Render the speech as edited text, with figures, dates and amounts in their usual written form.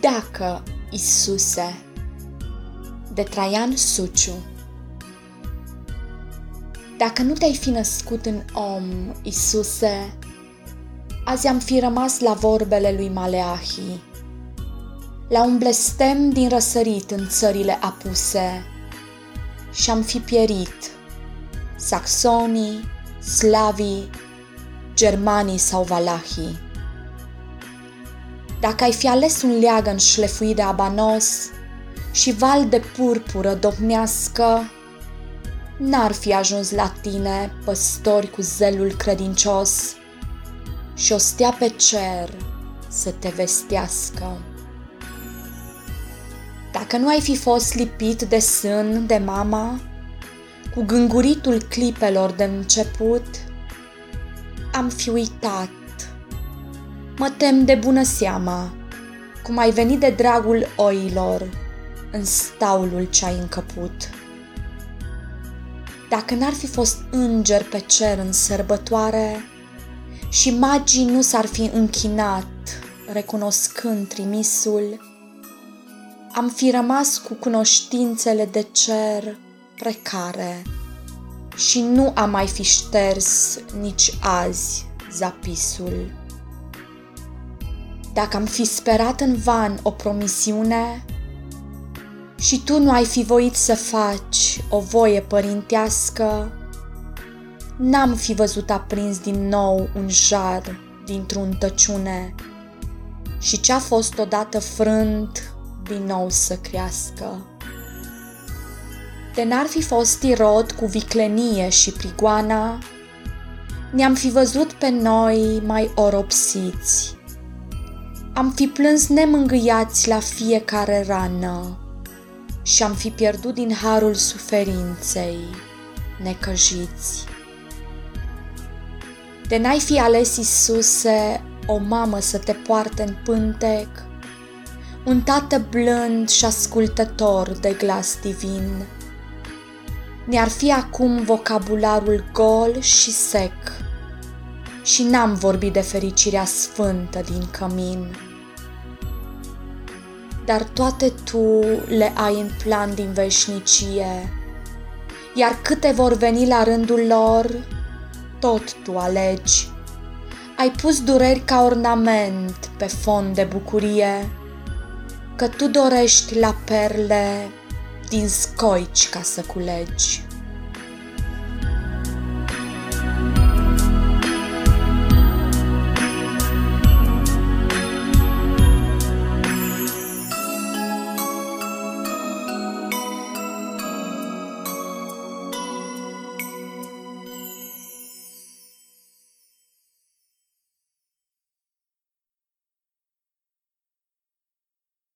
Dacă, Iisuse, de Traian Suciu. Dacă nu te-ai fi născut în om, Iisuse, azi am fi rămas la vorbele lui Maleahi, la un blestem din răsărit în țările apuse, și-am fi pierit, saxonii, slavii, germanii sau valahii. Dacă ai fi ales un leagăn șlefuit de abanos și val de purpură domnească, n-ar fi ajuns la tine păstori cu zelul credincios și o stea pe cer să te vestească. Dacă nu ai fi fost lipit de sân de mama, cu gânguritul clipelor de început, am fi uitat. Mă tem de bună seama cum ai venit de dragul oilor în staulul ce-ai încăput. Dacă n-ar fi fost înger pe cer în sărbătoare și magii nu s-ar fi închinat recunoscând trimisul, am fi rămas cu cunoștințele de cer precare și nu am mai fi șters nici azi zapisul. Dacă am fi sperat în van o promisiune și tu nu ai fi voit să faci o voie părintească, n-am fi văzut aprins din nou un jar dintr-o tăciune și ce-a fost odată frânt din nou să crească. De n-ar fi fost Irod cu viclenie și prigoana, ne-am fi văzut pe noi mai oropsiți. Am fi plâns nemângâiați la fiecare rană și am fi pierdut din harul suferinței necăjiți. De n-ai fi ales, Iisuse, o mamă să te poarte în pântec, un tată blând și ascultător de glas divin, ne-ar fi acum vocabularul gol și sec și n-am vorbit de fericirea sfântă din cămin. Dar toate tu le ai în plan din veșnicie, iar câte vor veni la rândul lor, tot tu alegi. Ai pus dureri ca ornament pe fond de bucurie, că tu dorești la perle din scoici ca să culegi.